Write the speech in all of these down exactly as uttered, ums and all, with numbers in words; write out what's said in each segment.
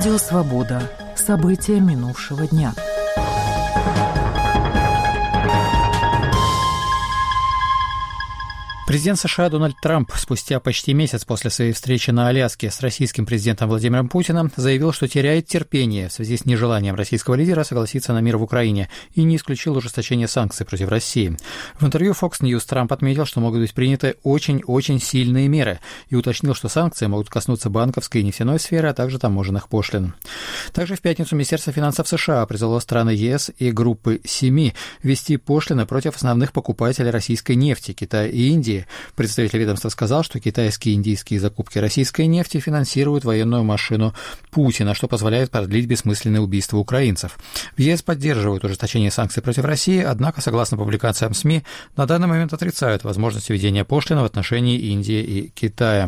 Радио «Свобода». События минувшего дня. Президент США Дональд Трамп спустя почти месяц после своей встречи на Аляске с российским президентом Владимиром Путиным заявил, что теряет терпение в связи с нежеланием российского лидера согласиться на мир в Украине и не исключил ужесточение санкций против России. В интервью Fox News Трамп отметил, что могут быть приняты очень-очень сильные меры и уточнил, что санкции могут коснуться банковской и нефтяной сферы, а также таможенных пошлин. Также в пятницу Министерство финансов США призвало страны ЕС и группы семи ввести пошлины против основных покупателей российской нефти – Китая и Индии. Представитель ведомства сказал, что китайские и индийские закупки российской нефти финансируют военную машину Путина, что позволяет продлить бессмысленные убийства украинцев. В ЕС поддерживают ужесточение санкций против России, однако, согласно публикациям СМИ, на данный момент отрицают возможность введения пошлин в отношении Индии и Китая.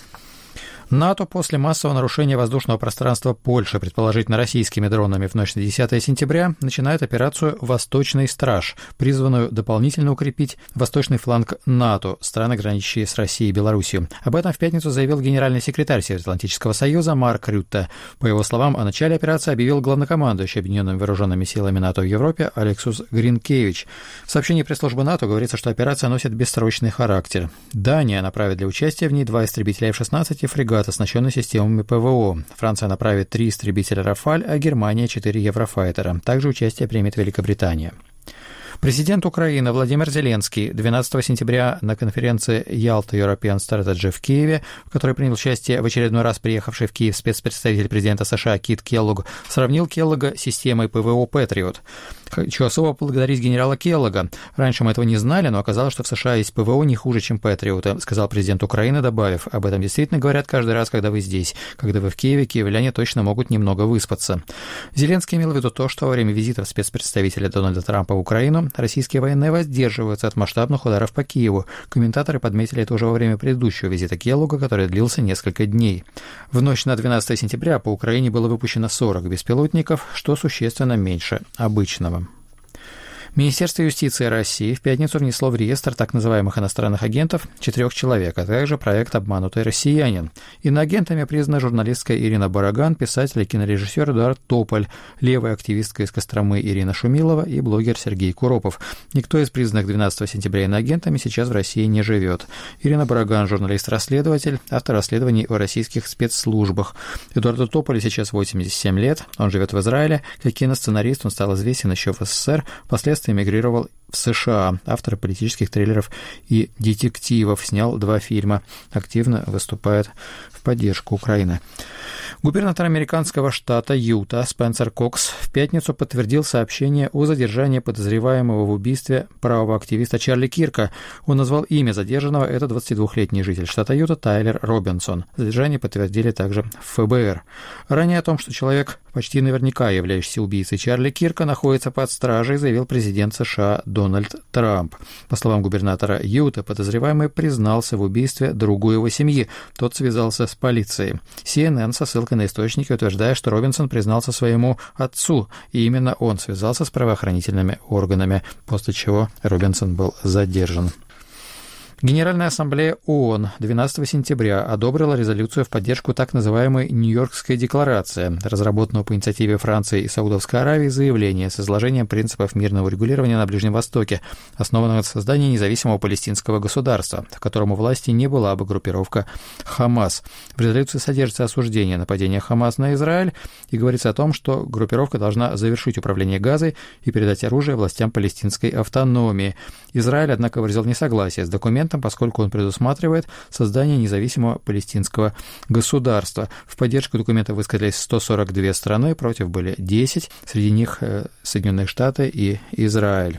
НАТО после массового нарушения воздушного пространства Польши, предположительно российскими дронами в ночь на десятое сентября, начинает операцию «Восточный страж», призванную дополнительно укрепить восточный фланг НАТО, страны, граничащие с Россией и Белоруссией. Об этом в пятницу заявил генеральный секретарь Североатлантического союза Марк Рютте. По его словам, о начале операции объявил главнокомандующий Объединенными вооруженными силами НАТО в Европе Алексус Гринкевич. В сообщении пресс-службы НАТО говорится, что операция носит бессрочный характер. Дания направит для участия в ней два истребителя эф шестнадцать и фрегат, оснащенный системами ПВО. Франция направит три истребителя «Рафаль», а Германия – четыре «Еврофайтера». Также участие примет Великобритания. Президент Украины Владимир Зеленский двенадцатого сентября на конференции Ялта European Strategy в Киеве, в которой принял участие в очередной раз приехавший в Киев спецпредставитель президента США Кит Келлог, сравнил Келлога с системой ПВО «Патриот». Хочу особо поблагодарить генерала Келлога. Раньше мы этого не знали, но оказалось, что в США есть ПВО не хуже, чем «Патриоты», сказал президент Украины, добавив: об этом действительно говорят каждый раз, когда вы здесь. Когда вы в Киеве, киевляне точно могут немного выспаться. Зеленский имел в виду то, что во время визитов спецпредставителя Дональда Трампа в Украину российские военные воздерживаются от масштабных ударов по Киеву. Комментаторы подметили это уже во время предыдущего визита Келлога, который длился несколько дней. В ночь на двенадцатое сентября по Украине было выпущено сорок беспилотников, что существенно меньше обычного. Министерство юстиции России в пятницу внесло в реестр так называемых иностранных агентов четырех человек, а также проект «Обманутый россиянин». Иноагентами признана журналистка Ирина Бараган, писатель и кинорежиссер Эдуард Тополь, левая активистка из Костромы Ирина Шумилова и блогер Сергей Куропов. Никто из признанных двенадцатого сентября иноагентами сейчас в России не живет. Ирина Бараган – журналист-расследователь, автор расследований о российских спецслужбах. Эдуарду Тополю сейчас восемьдесят семь лет, он живет в Израиле. Как киносценарист он стал известен еще в СССР, впоследствии эмигрировал в США. Автор политических триллеров и детективов, снял два фильма, активно выступает в поддержку Украины. Губернатор американского штата Юта Спенсер Кокс в пятницу подтвердил сообщение о задержании подозреваемого в убийстве правого активиста Чарли Кирка. Он назвал имя задержанного, это двадцатидвухлетний житель штата Юта Тайлер Робинсон. Задержание подтвердили также в эф бэ эр. Ранее о том, что человек, почти наверняка являющийся убийцей Чарли Кирка, находится под стражей, заявил президент США Дональд Трамп. По словам губернатора Юты, подозреваемый признался в убийстве другу его семьи. Тот связался с полицией. си эн эн со ссылкой на источники утверждает, что Робинсон признался своему отцу, и именно он связался с правоохранительными органами, после чего Робинсон был задержан. Генеральная ассамблея ООН двенадцатого сентября одобрила резолюцию в поддержку так называемой Нью-Йоркской декларации, разработанного по инициативе Франции и Саудовской Аравии заявление с изложением принципов мирного регулирования на Ближнем Востоке, основанного на создании независимого палестинского государства, в котором у власти не была бы группировка Хамас. В резолюции содержится осуждение нападения Хамас на Израиль и говорится о том, что группировка должна завершить управление Газой и передать оружие властям палестинской автономии. Израиль, однако, выразил несогласие с документом, поскольку он предусматривает создание независимого палестинского государства. В поддержку документа высказались сто сорок две страны, против были десять, среди них Соединенные Штаты и Израиль.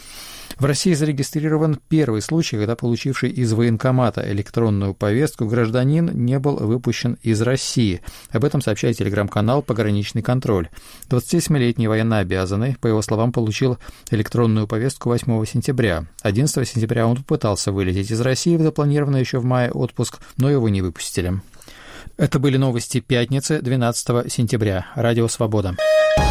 В России зарегистрирован первый случай, когда получивший из военкомата электронную повестку гражданин не был выпущен из России. Об этом сообщает телеграм-канал «Пограничный контроль». двадцатисемилетний военнообязанный, по его словам, получил электронную повестку восьмого сентября. одиннадцатого сентября он попытался вылететь из России в запланированный еще в мае отпуск, но его не выпустили. Это были новости пятницы, двенадцатого сентября. Радио «Свобода».